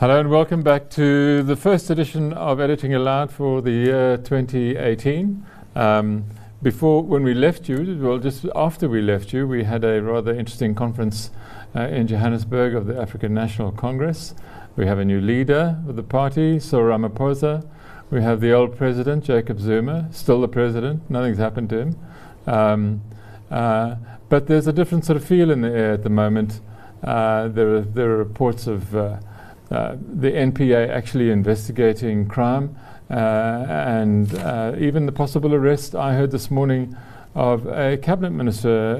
Hello and welcome back to the first edition of Editing Aloud for the year 2018. When we left you, well, just after we left you, we had a rather interesting conference in Johannesburg of the African National Congress. We have a new leader of the party, Cyril Ramaphosa. We have the old president, Jacob Zuma, still the president. Nothing's happened to him. But there's a different sort of feel in the air at the moment. There are reports of the NPA actually investigating crime and even the possible arrest, I heard this morning, of a cabinet minister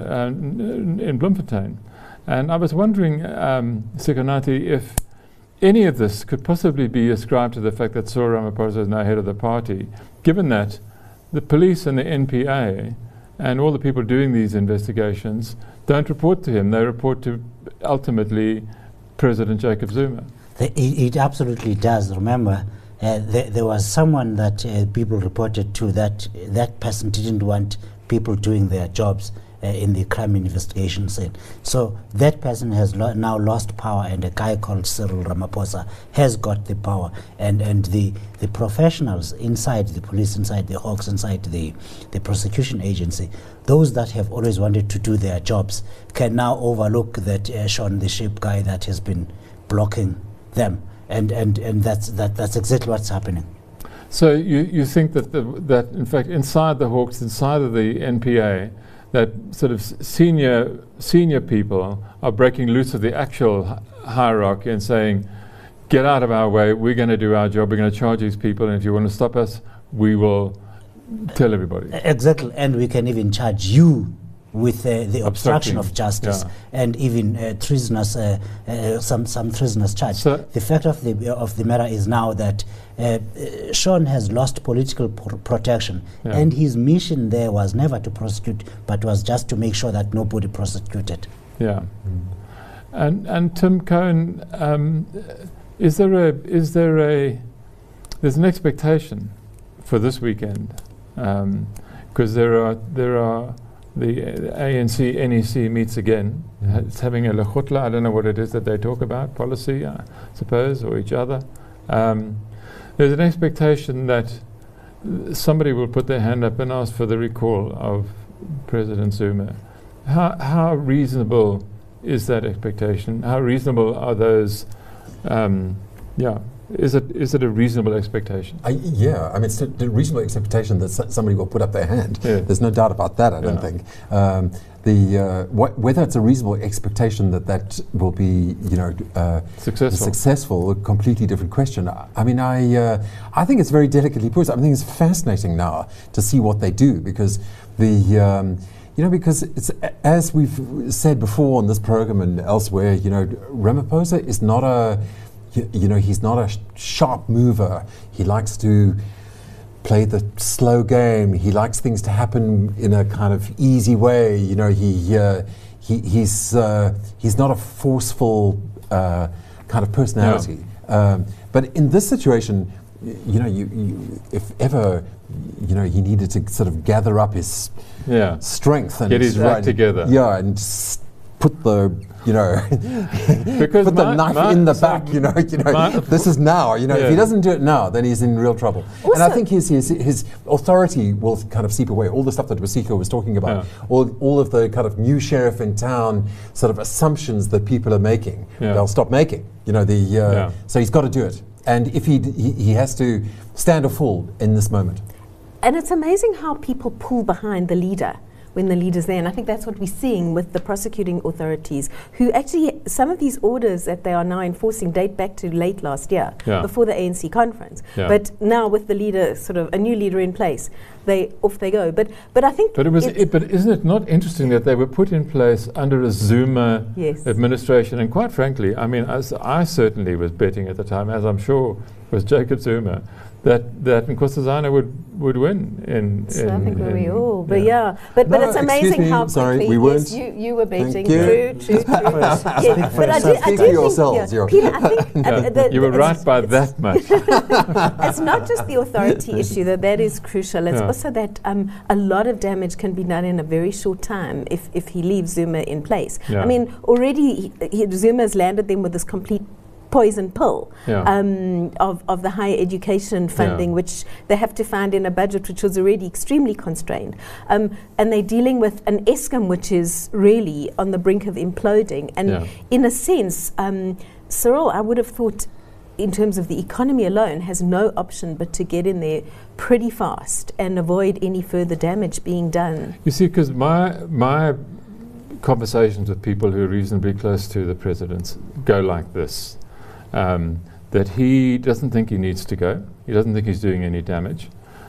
in Bloemfontein. And I was wondering, Sikonathi, if any of this could possibly be ascribed to the fact that Cyril Ramaphosa is now head of the party, given that the police and the NPA and all the people doing these investigations don't report to him. They report to, ultimately, President Jacob Zuma. It absolutely does. Remember, there was someone that people reported to that person didn't want people doing their jobs in the crime investigation cell. So that person has now lost power, and a guy called Cyril Ramaphosa has got the power. And the professionals inside the police, inside the Hawks, inside the prosecution agency, those that have always wanted to do their jobs can now overlook that Sean the Sheep guy that has been blocking them, and that's exactly what's happening. So you think that that in fact inside the Hawks, inside of the NPA, that sort of senior people are breaking loose of the actual hierarchy and saying, get out of our way, we're going to do our job, we're going to charge these people, and if you want to stop us, we will tell everybody. Exactly, and we can even charge you with the obstruction of justice, and even treasonous, some treasonous charge. So the fact of the matter is now that Sean has lost political protection, and his mission there was never to prosecute, but was just to make sure that nobody prosecuted. Yeah, and Tim Cohen, there's an expectation for this weekend, because there are. The ANC NEC meets again. It's having a lekgotla. I don't know what it is that they talk about, policy, I suppose, or each other. There's an expectation that somebody will put their hand up and ask for the recall of President Zuma. How reasonable is that expectation? How reasonable are those? Is it a reasonable expectation? I mean, it's a reasonable expectation that somebody will put up their hand. Yeah. There's no doubt about that, I don't think. Whether it's a reasonable expectation that will be, successful, a completely different question. I mean, I think it's very delicately put. I think it's fascinating now to see what they do, because because it's, as we've said before on this program and elsewhere, Ramaphosa is not he's not a sharp mover. He likes to play the slow game. He likes things to happen in a kind of easy way. He's not a forceful kind of personality. But in this situation, if ever he needed to sort of gather up his strength and get his right together, and put the because put the knife in the back, this is now, if he doesn't do it now, then he's in real trouble. Also, and I think his authority will kind of seep away. All the stuff that Wasiko was talking about, all of the kind of new sheriff in town sort of assumptions that people are making, they'll stop making, so he's got to do it. And if he has to stand or fall in this moment. And it's amazing how people pull behind the leader when the leader's there. And I think that's what we're seeing with the prosecuting authorities, who actually, some of these orders that they are now enforcing date back to late last year, before the ANC conference. But now with the leader, sort of a new leader in place, off they go. But I think... But isn't it not interesting that they were put in place under a Zuma administration? And quite frankly, I mean, as I certainly was betting at the time, as I'm sure was Jacob Zuma, that Nkosazana would win So I think we all, but but it's amazing how quickly we weren't. You were betting. True. But I do think, Peter, I think you were right by that much. It's not just the authority issue that is crucial. It's also that a lot of damage can be done in a very short time if he leaves Zuma in place. I mean, already Zuma's landed them with this complete poison pill of the higher education funding, which they have to find in a budget which was already extremely constrained. And they're dealing with an Eskom which is really on the brink of imploding. And in a sense, Cyril, I would have thought, in terms of the economy alone, has no option but to get in there pretty fast and avoid any further damage being done. You see, because my conversations with people who are reasonably close to the president go like this, that he doesn't think he needs to go. He doesn't think he's doing any damage.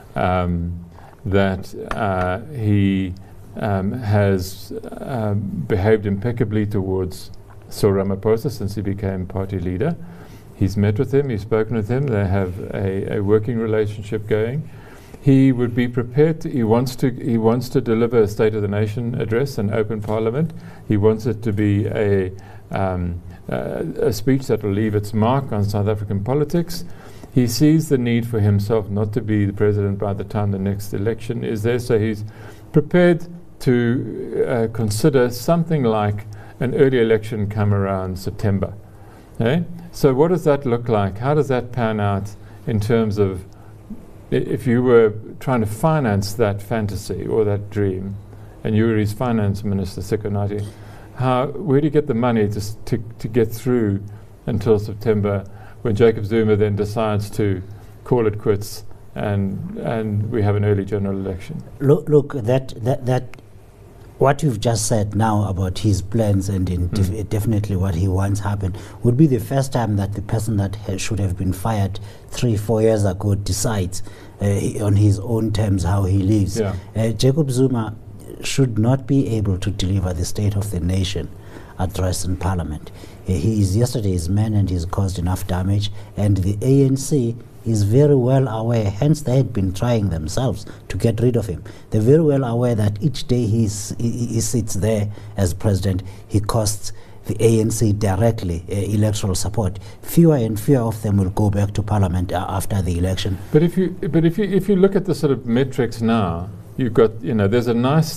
That he has behaved impeccably towards Cyril Ramaphosa since he became party leader. He's met with him, he's spoken with him, they have a working relationship going. He would be prepared to, he wants to deliver a State of the Nation address, an open parliament. He wants it to be a speech that will leave its mark on South African politics. He sees the need for himself not to be the president by the time the next election is there, so he's prepared to consider something like an early election come around September. So what does that look like? How does that pan out in terms of if you were trying to finance that fantasy or that dream, and you were his finance minister, Sicko Nati, where do you get the money to get through until September, when Jacob Zuma then decides to call it quits and we have an early general election? Look, that what you've just said now about his plans and definitely what he wants happen would be the first time that the person that should have been fired 3-4 years ago decides on his own terms how he lives. Jacob Zuma should not be able to deliver the State of the Nation address in Parliament. He is yesterday's man and he's caused enough damage, and the ANC is very well aware, hence they had been trying themselves to get rid of him. They're very well aware that each day he sits there as president, he costs the ANC directly electoral support. Fewer and fewer of them will go back to Parliament after the election. But if you look at the sort of metrics now, you've got, there's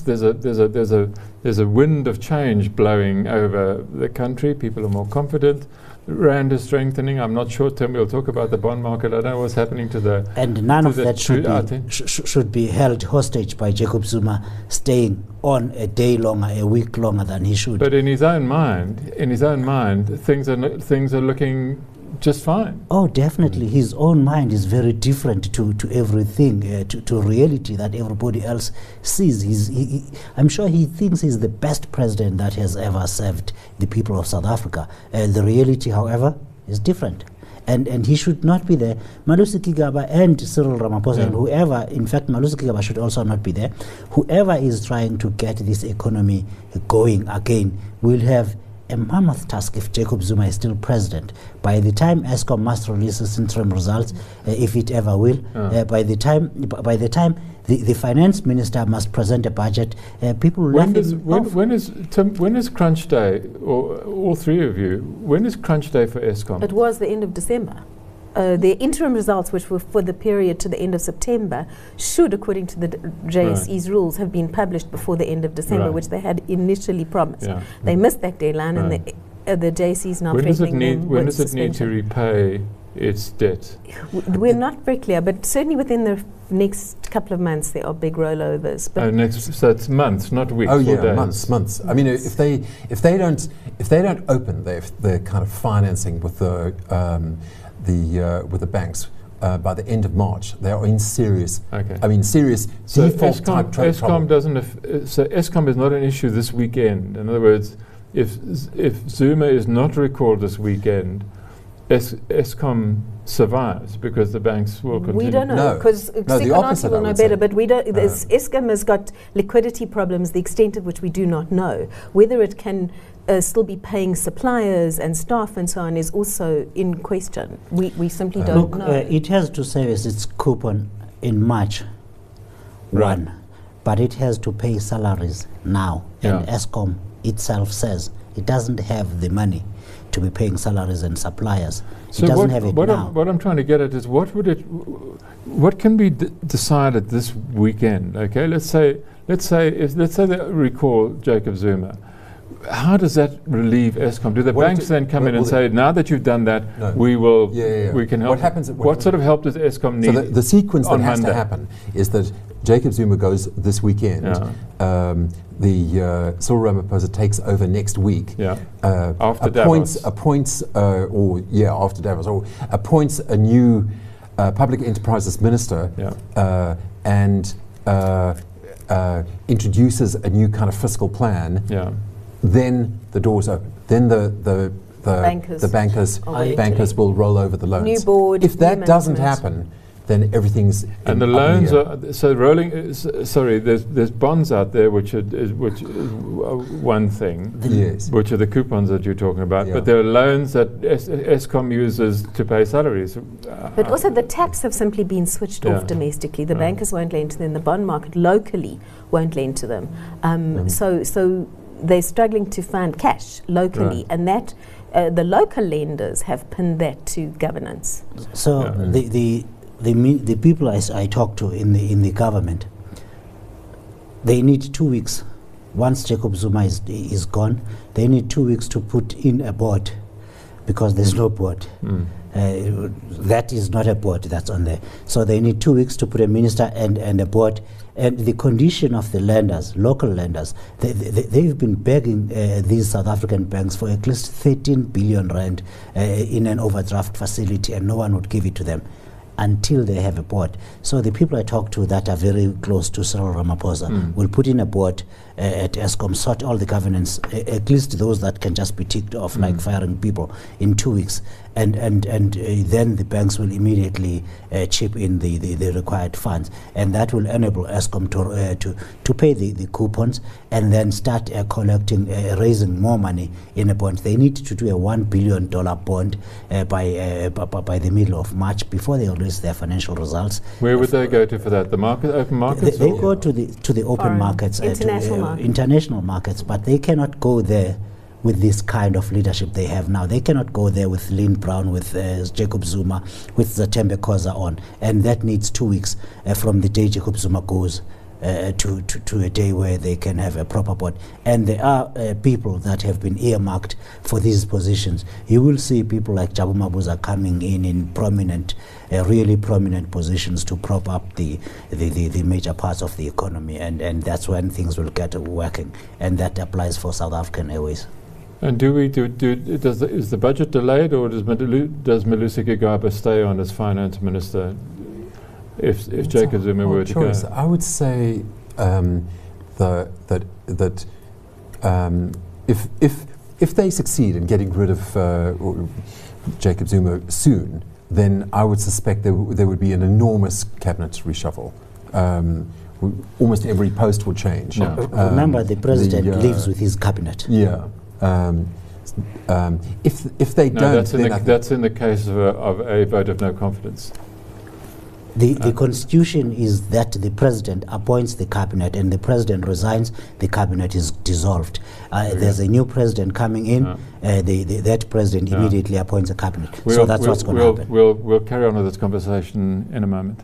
a wind of change blowing over the country. People are more confident. Rand is strengthening. I'm not sure, Tim, we'll talk about the bond market. I don't know what's happening to the... And none of that should be held hostage by Jacob Zuma staying on a day longer, a week longer than he should. But in his own mind, things are looking just fine. Oh, definitely. His own mind is very different to everything, to reality that everybody else sees. I'm sure he thinks he's the best president that has ever served the people of South Africa. The reality, however, is different. And he should not be there. Malusi Gigaba and Cyril Ramaphosa and whoever, in fact, Malusi Gigaba should also not be there. Whoever is trying to get this economy going again will have a mammoth task if Jacob Zuma is still president. By the time Eskom must release its interim results, if it ever will, by the time the finance minister must present a budget, people when is crunch day, or all three of you, when is crunch day for Eskom? It was the end of December. The interim results, which were for the period to the end of September, should, according to the JSE's rules, have been published before the end of December, which they had initially promised. They missed that deadline, and the JSE's now threatening them when does it need to repay its debt? We're not very clear, but certainly within the next couple of months there are big rollovers. But so it's months, not weeks. Oh yeah, months. I mean, if they don't open their kind of financing with the banks by the end of March, they are in serious. Serious default type trouble. Eskom is not an issue this weekend. In other words, if Zuma is not recalled this weekend, Eskom survives because the banks will continue. We don't know, because Sicko Nati will know better, but we don't. Eskom has got liquidity problems, the extent of which we do not know. Whether it can still be paying suppliers and staff and so on is also in question. We simply don't know. It has to service its coupon in March 1, but it has to pay salaries now. And Eskom itself says it doesn't have the money to be paying salaries and suppliers. So it doesn't have it now. What I'm trying to get at is what can be decided this weekend? Okay, let's say they recall Jacob Zuma. how does that relieve Eskom? Do the banks then come in and say, now that you've done that, we will, we can help? What sort of help does Eskom need? So the sequence that has to happen is that Jacob Zuma goes this weekend. The Cyril Ramaphosa takes over next week. After appoints a new public enterprises minister and introduces a new kind of fiscal plan. Then the doors open. Then the bankers will roll over the loans. New board. If that doesn't happen, then everything's and the loans are so rolling. Sorry, there's bonds out there which is one thing. Which are the coupons that you're talking about. But there are loans that Eskom uses to pay salaries. But also the taps have simply been switched off domestically. The bankers won't lend to them. The bond market locally won't lend to them. So they're struggling to find cash locally, and that the local lenders have pinned that to governance. So the people I talk to in the government, they need 2 weeks. Once Jacob Zuma is gone, they need 2 weeks to put in a board, because there's no board. That is not a board that's on there. So they need 2 weeks to put a minister and a board. And the condition of the lenders, local lenders, they've been begging these South African banks for at least 13 billion rand in an overdraft facility, and no one would give it to them until they have a board. So the people I talk to that are very close to Cyril Ramaphosa will put in a board at Eskom, sort all the governance, at least those that can just be ticked off, like firing people, in 2 weeks. And then the banks will immediately chip in the required funds, and that will enable Eskom to pay the coupons and then start collecting, raising more money in a bond. They need to do a $1 billion bond by the middle of March before they release their financial results. Where would they go to for that? The market, open markets? They go to the open markets, international markets, but they cannot go there with this kind of leadership they have now. They cannot go there with Lynn Brown, with Jacob Zuma, with Zatembe Khoza on, and that needs 2 weeks from the day Jacob Zuma goes to a day where they can have a proper board. And there are people that have been earmarked for these positions. You will see people like Jabu Mabuza coming in prominent, really prominent positions to prop up the major parts of the economy, and that's when things will get working, and that applies for South African Airways. And is the budget delayed, or does Malusi Gigaba stay on as finance minister if Jacob Zuma were to go? I would say if they succeed in getting rid of Jacob Zuma soon, then I would suspect there would be an enormous cabinet reshuffle. Almost every post will change. Remember, the president lives with his cabinet. If they don't, that's in the case of a vote of no confidence. The constitution is that the president appoints the cabinet, and the president resigns, the cabinet is dissolved. There's a new president coming in, that president immediately appoints a cabinet. So that's what's going to happen. We'll carry on with this conversation in a moment.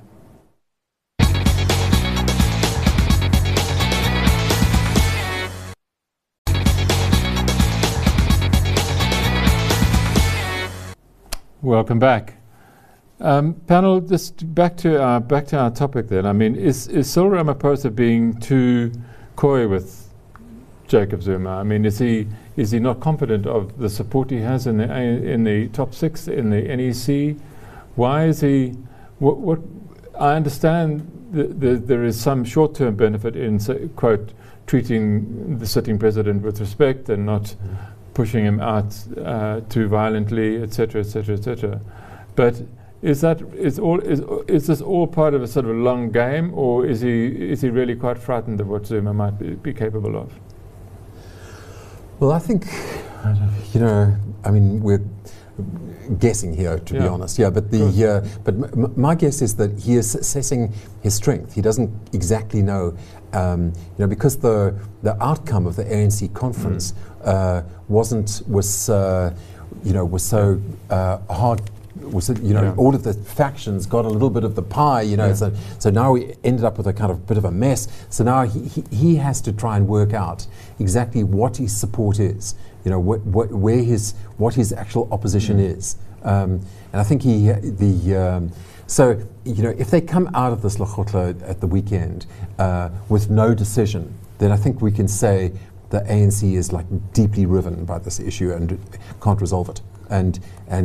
Welcome back. Panel, just back to our topic then. I mean, is Cyril Ramaphosa being too coy with Jacob Zuma? I mean, is he not confident of the support he has in the top six in the NEC? Why is he? What I understand there is some short-term benefit in quote treating the sitting president with respect and not pushing him out too violently, etc., etc., etc. But is this all part of a sort of long game, or is he really quite frightened of what Zuma might be capable of? Well, I think, I mean, we're guessing here, to be honest. But my guess is that he is assessing his strength. He doesn't exactly know, because the outcome of the ANC conference was so was it, you know, all of the factions got a little bit of the pie, you know, so now we ended up with a kind of bit of a mess. So now he has to try and work out exactly what his support is, you know, what his actual opposition is. And I think so, you know, if they come out of this Lekgotla at the weekend with no decision, then I think we can say the ANC is like deeply riven by this issue and can't resolve it. And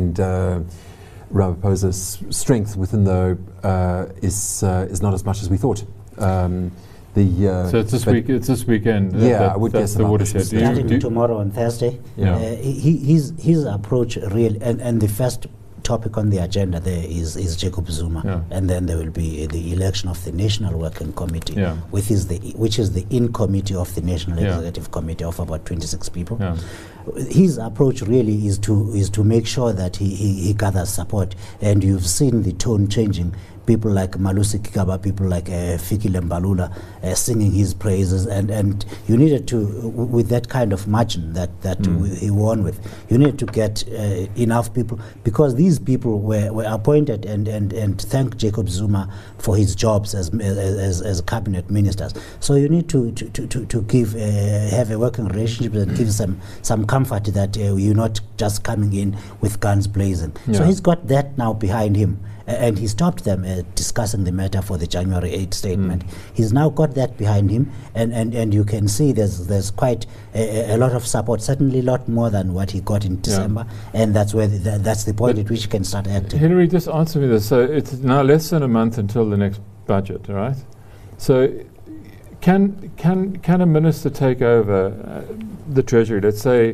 Ramaphosa's strength within the is not as much as we thought. So it's this week. It's this weekend. I would guess the watershed. Starting tomorrow on Thursday. His approach really, and the first topic on the agenda there is Jacob Zuma, and then there will be the election of the National Working Committee, which is the in-committee of the National Executive Committee of about 26 people. His approach really is to make sure that he gathers support, and you've seen the tone changing. People like Malusi Gigaba, people like Fikile Mbalula singing his praises, and you needed to, with that kind of margin that he won with, you needed to get enough people, because these people were appointed and thank Jacob Zuma for his jobs as cabinet ministers. So you need to give have a working relationship that gives them some comfort that you're not just coming in with guns blazing. So he's got that now behind him. And he stopped them discussing the matter for the January 8 statement. He's now got that behind him, and you can see there's quite a lot of support, certainly a lot more than what he got in December, and that's where that's the point at which he can start acting. Hilary, just answer me this. So it's now less than a month until the next budget, right? So can a minister take over the Treasury? Let's say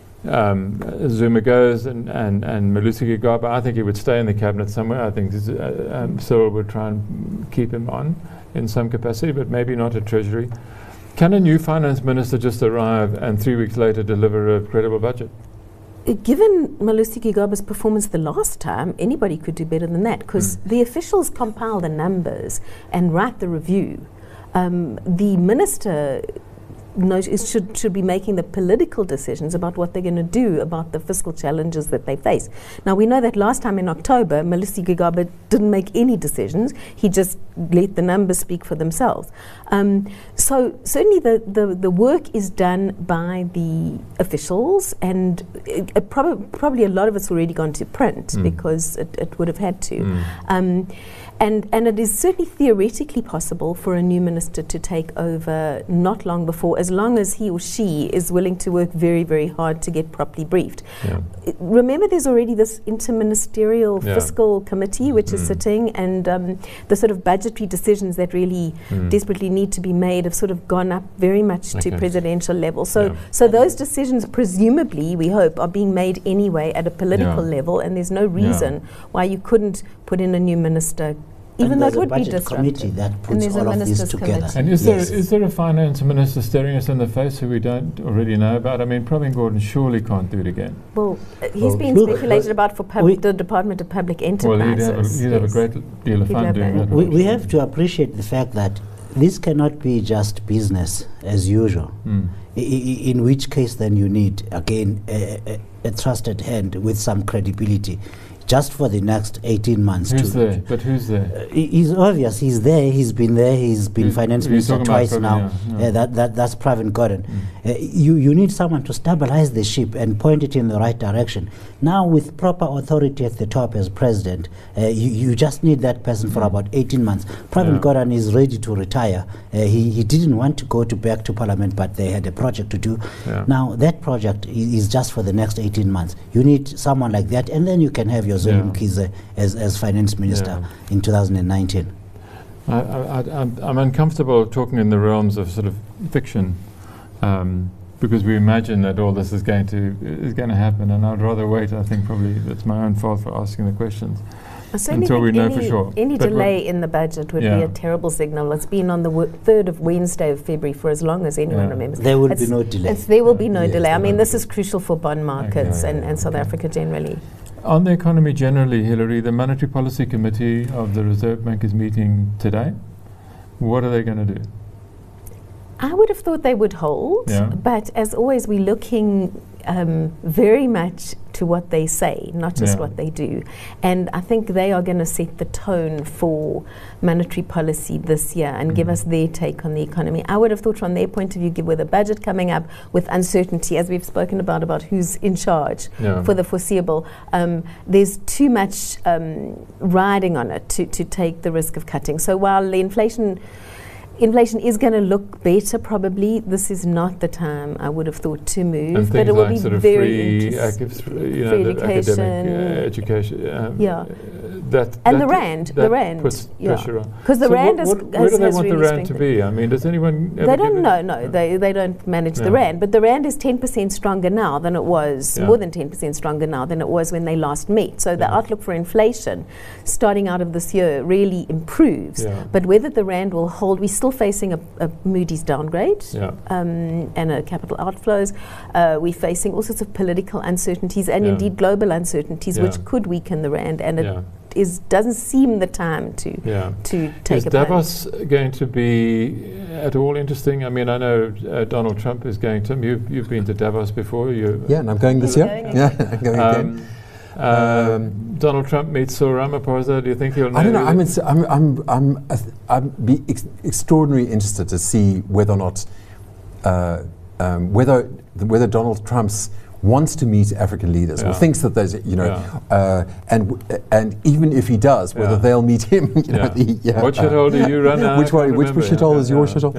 Zuma goes and Malusi Gigaba, I think he would stay in the cabinet somewhere. I think Cyril would try and keep him on in some capacity, but maybe not at Treasury. Can a new finance minister just arrive and 3 weeks later deliver a credible budget? Given Malusi Gigaba's performance the last time, anybody could do better than that, because the officials compile the numbers and write the review. The minister should be making the political decisions about what they're going to do about the fiscal challenges that they face. Now, we know that last time in October, Malusi Gigaba didn't make any decisions. He just let the numbers speak for themselves. So certainly the work is done by the officials, and probably a lot of it's already gone to print because it would have had to. And it is certainly theoretically possible for a new minister to take over not long before, as long as he or she is willing to work very, very hard to get properly briefed. Remember, there's already this interministerial fiscal committee which is sitting, and the sort of budgetary decisions that really desperately need to be made have sort of gone up very much to presidential level. So those decisions, presumably, we hope, are being made anyway at a political level, and there's no reason why you couldn't put in a new minister, even though it would be disruptive. Committee that puts all of this together. And is there a finance minister staring us in the face who we don't already know about? I mean, Pravin Gordhan surely can't do it again. Well, he's been speculated about for the Department of Public Enterprises. Well, he'd have a great deal of fun doing that. We have to appreciate the fact that this cannot be just business as usual, in which case then you need, again, a trusted hand with some credibility just for the next 18 months. Who's there? But who's there? He's obvious. He's there. He's been there. He's been finance minister twice now. That's Pravin Gordhan. You need someone to stabilize the ship and point it in the right direction. Now, with proper authority at the top as president, you just need that person for about 18 months. Pravin Gordhan is ready to retire. He didn't want to go back to parliament, but they had a project to do. Now, that project is just for the next 18 months. You need someone like that, and then you can have your Zweli Mkhize as finance minister in 2019. I'm uncomfortable talking in the realms of sort of fiction, because we imagine that all this is going to happen, and I'd rather wait. I think probably that's my own fault for asking the questions until we know for sure. Any delay in the budget would be a terrible signal. It's been on the 3rd of Wednesday of February for as long as anyone remembers. There will be no delay. There will be no delay. I mean, this is crucial for bond markets and South Africa generally. On the economy generally, Hilary, the Monetary Policy Committee of the Reserve Bank is meeting today. What are they going to do? I would have thought they would hold, but as always, we're looking very much to what they say, not just what they do. And I think they are going to set the tone for monetary policy this year and give us their take on the economy. I would have thought from their point of view, with a budget coming up, with uncertainty, as we've spoken about who's in charge for the foreseeable, there's too much riding on it to take the risk of cutting. So while the inflation is going to look better probably, this is not the time I would have thought to move. And but it will like be sort of very free education, academic education. The rand puts pressure on. Because the rand has where do they want really the rand to be? I mean, does anyone? They don't know. They don't manage the rand. But the rand is 10% stronger now than it was, more than 10% stronger now than it was when they last met. So the outlook for inflation starting out of this year really improves. But whether the rand will hold, we're still facing a Moody's downgrade and a capital outflows. We're facing all sorts of political uncertainties and indeed global uncertainties, which could weaken the rand. And it doesn't seem the time to take Is Davos going to be at all interesting? I mean, I know Donald Trump is going to. You've been to Davos before. And I'm going this year. I'm going again. Donald Trump meets Cyril Ramaphosa. Do you think he'll know? I don't know. I'd be extraordinarily interested to see whether or not whether Donald Trump's wants to meet African leaders or thinks that there's, and even if he does, whether they'll meet him. What shithole do you run out? Which shithole is your shithole?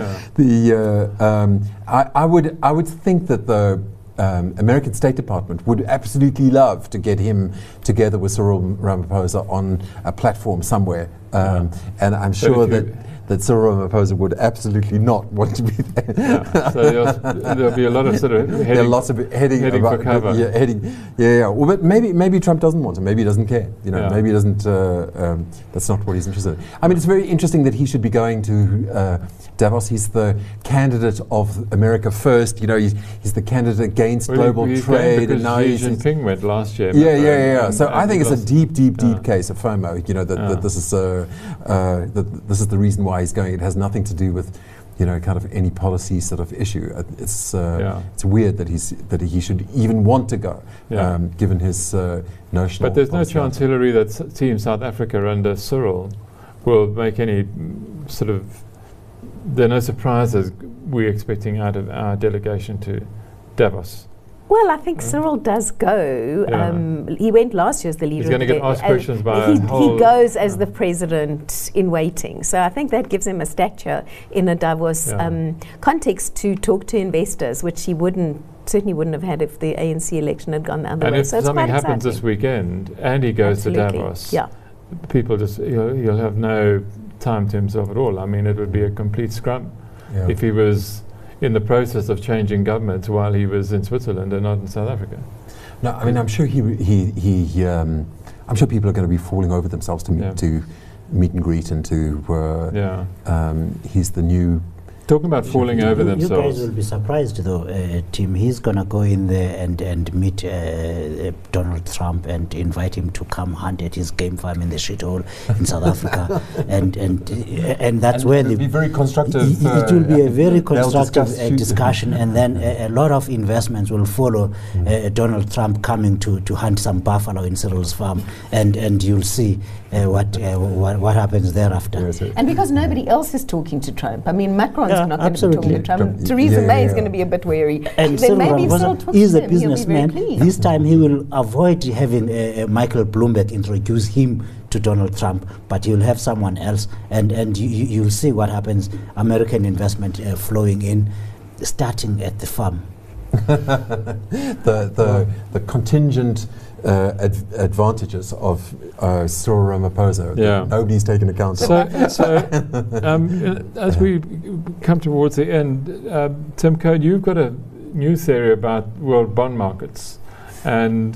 I would think that the American State Department would absolutely love to get him together with Cyril Ramaphosa on a platform somewhere, and I'm sure that Cyril Ramaphosa would absolutely not want to be there. So there'll be a lot of sort of heading for cover. Well, but maybe Trump doesn't want to. Maybe he doesn't care. Maybe he doesn't. That's not what he's interested in. I mean, it's very interesting that he should be going to Davos. He's the candidate of America First. He's the candidate against global trade, and now Xi Jinping went last year. So I think it's a deep case of FOMO. That this is the reason why he's going. It has nothing to do with, kind of any policy sort of issue. It's weird that he should even want to go, given his notional. But there's no chance, Hillary, that Team South Africa under Cyril will make any sort of. There are no surprises we're expecting out of our delegation to Davos. Well, I think Cyril does go. He went last year as the leader. He's going to get asked questions by he goes as the president in waiting. So I think that gives him a stature in a Davos context to talk to investors, which he certainly wouldn't have had if the ANC election had gone the other way. And if something happens this weekend and he goes to Davos, people he'll have no time to himself at all. I mean, it would be a complete scrum if he was in the process of changing governments while he was in Switzerland and not in South Africa. No, I mean, I'm sure I'm sure people are going to be falling over themselves to meet and greet and to. He's the new. Talking about falling over themselves. You guys will be surprised, though, Tim. He's going to go in there and meet Donald Trump and invite him to come hunt at his game farm in the shithole in South Africa, and that's where it'll be very constructive. It will be a very constructive discussion, and then a lot of investments will follow. Donald Trump coming to hunt some buffalo in Cyril's farm, and you'll see what happens thereafter. And because nobody else is talking to Trump, I mean, Macron's not going to be talking to Trump. Theresa May is going to be a bit wary. And then maybe Cyril talks is to a him. businessman. This time he will avoid having Michael Bloomberg introduce him to Donald Trump, but you'll have someone else, and you'll see what happens. American investment flowing in, starting at the farm. the contingent advantages of Cyril Ramaphosa. Nobody's taken account of. As we come towards the end, Tim Cohen, you've got a new theory about world bond markets, and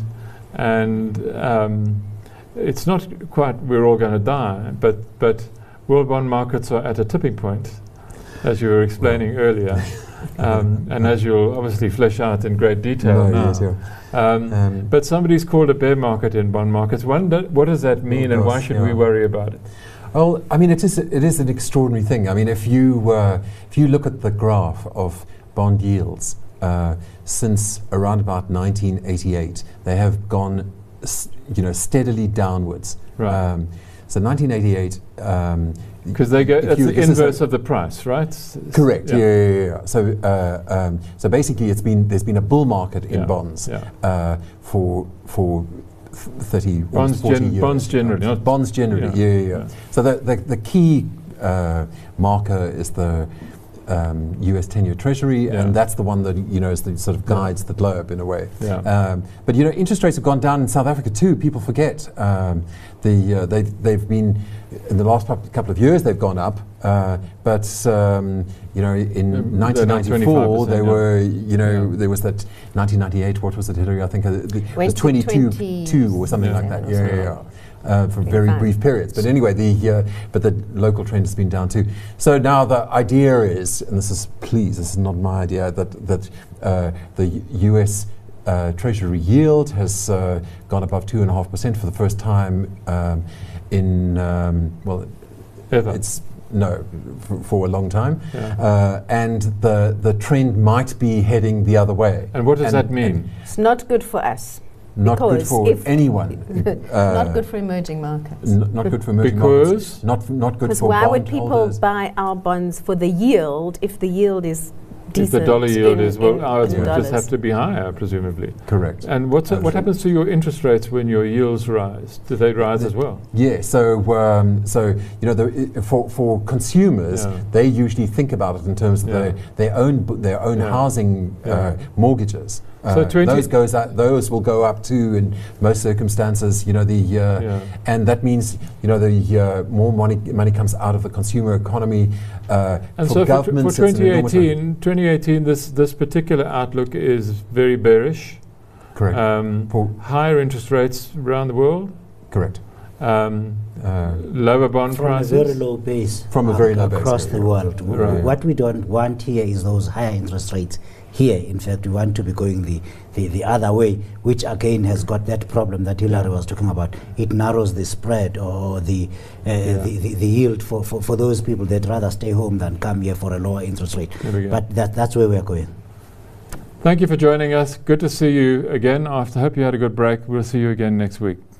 it's not quite we're all going to die, but world bond markets are at a tipping point, as you were explaining earlier. And as you'll obviously flesh out in great detail now. Yes, but somebody's called a bear market in bond markets. What does that mean, and why should we worry about it? Well, I mean, it is an extraordinary thing. I mean, if you look at the graph of bond yields since around about 1988. They have gone, steadily downwards. Right. So 1988. Because they go, that's the inverse of the price, right? Correct. Yeah. So basically, there's been a bull market in bonds for 30, 40 years. Bonds generally, not bonds generally. Yeah. So the key marker is the U.S. 10-year Treasury, and that's the one that is the sort of guides the globe in a way. Yeah. But interest rates have gone down in South Africa too. People forget they've been in the last couple of years they've gone up, but in 1994 they were there was that 1998. What was it, Hillary? I think it was 22 or something like that. For very brief periods, but anyway, but the local trend has been down too. So now the idea is, and this is not my idea, that the U.S. Treasury yield has gone above 2.5% for the first time ever. It's for a long time, and the trend might be heading the other way. And what does that mean? It's not good for us. Not good for anyone. Not good for emerging markets. Not good for emerging markets. Not good for why bond would people holders. buy our bonds for the yield if the yield is decent? If the dollar yield is, ours would dollars. just have to be higher, presumably. Correct. And what happens to your interest rates when your yields rise? Do they rise as well? Yeah. So for consumers, they usually think about it in terms of their own housing mortgages. So those will go up too in most circumstances. And that means more money comes out of the consumer economy. And so for 2018, this particular outlook is very bearish. Correct. For higher interest rates around the world. Correct. Lower bond prices. From a very low base. From a very low base. Across the world. Right. What we don't want here is those higher interest rates. Here, in fact, we want to be going the other way, which again has got that problem that Hillary was talking about. It narrows the spread or the yield for those people. They'd rather stay home than come here for a lower interest rate. But that's where we're going. Thank you for joining us. Good to see you again. I hope you had a good break. We'll see you again next week.